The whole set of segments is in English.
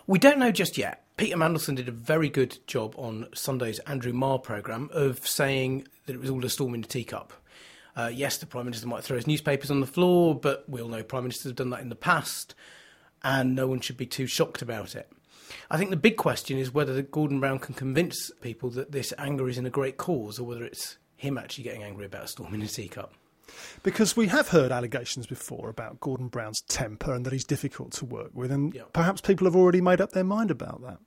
We don't know just yet. Peter Mandelson did a very good job on Sunday's Andrew Marr programme of saying that it was all a storm in a teacup. Yes, the Prime Minister might throw his newspapers on the floor, but we all know Prime Ministers have done that in the past, and no one should be too shocked about it. I think the big question is whether Gordon Brown can convince people that this anger is in a great cause, or whether it's him actually getting angry about a storm in a teacup. Because we have heard allegations before about Gordon Brown's temper and that he's difficult to work with, and perhaps people have already made up their mind about that.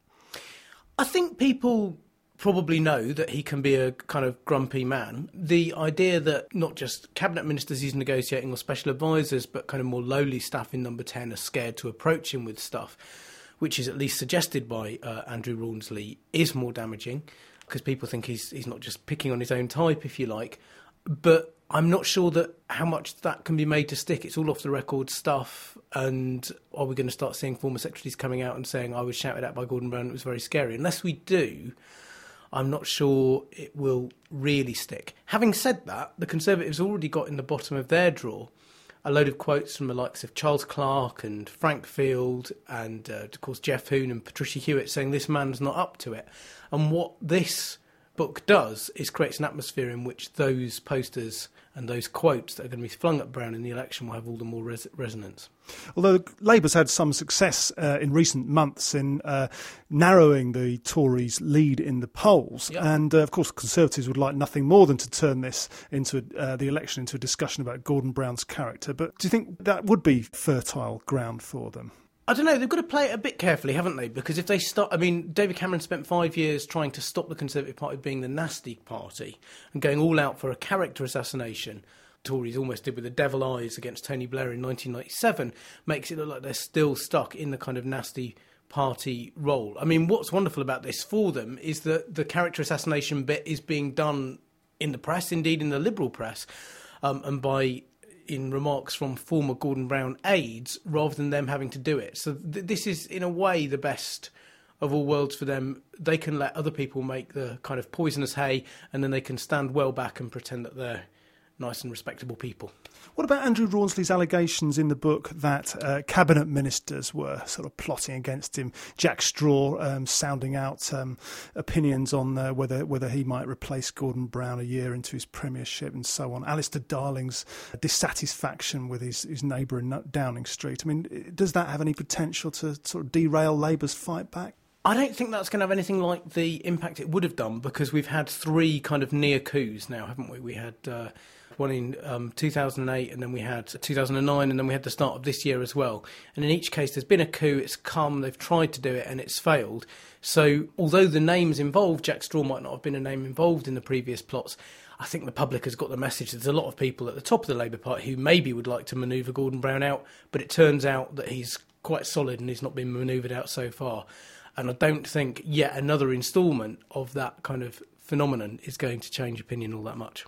I think people probably know that he can be a kind of grumpy man. The idea that not just cabinet ministers he's negotiating or special advisors, but kind of more lowly staff in Number 10 are scared to approach him with stuff, which is at least suggested by Andrew Rawnsley, is more damaging, because people think he's not just picking on his own type, if you like. But I'm not sure that how much that can be made to stick. It's all off the record stuff, and are we going to start seeing former secretaries coming out and saying, I was shouted at by Gordon Brown, it was very scary? Unless we do, I'm not sure it will really stick. Having said that, the Conservatives already got in the bottom of their drawer a load of quotes from the likes of Charles Clarke and Frank Field and, of course, Jeff Hoon and Patricia Hewitt saying this man's not up to it. And what this book does is creates an atmosphere in which those posters and those quotes that are going to be flung at Brown in the election will have all the more resonance. Although Labour's had some success in recent months in narrowing the Tories' lead in the polls, and of course Conservatives would like nothing more than to turn this into the election into a discussion about Gordon Brown's character. But do you think that would be fertile ground for them? I don't know, they've got to play it a bit carefully, haven't they? Because if they start... I mean, David Cameron spent 5 years trying to stop the Conservative Party being the nasty party and going all out for a character assassination. Tories almost did with the devil eyes against Tony Blair in 1997, makes it look like they're still stuck in the kind of nasty party role. I mean, what's wonderful about this for them is that the character assassination bit is being done in the press, indeed in the Liberal press, and by... in remarks from former Gordon Brown aides, rather than them having to do it. So this is, in a way, the best of all worlds for them. They can let other people make the kind of poisonous hay, and then they can stand well back and pretend that they're nice and respectable people. What about Andrew Rawnsley's allegations in the book that cabinet ministers were sort of plotting against him? Jack Straw sounding out opinions on whether he might replace Gordon Brown a year into his premiership and so on. Alistair Darling's dissatisfaction with his neighbour in Downing Street. I mean, does that have any potential to sort of derail Labour's fight back? I don't think that's going to have anything like the impact it would have done, because we've had 3 kind of near coups now, haven't we? We had one in 2008, and then we had 2009, and then we had the start of this year as well. And in each case, there's been a coup, it's come, they've tried to do it, and it's failed. So although the names involved, Jack Straw might not have been a name involved in the previous plots, I think the public has got the message. There's a lot of people at the top of the Labour Party who maybe would like to manoeuvre Gordon Brown out, but it turns out that he's quite solid and he's not been manoeuvred out so far. And I don't think yet another instalment of that kind of phenomenon is going to change opinion all that much.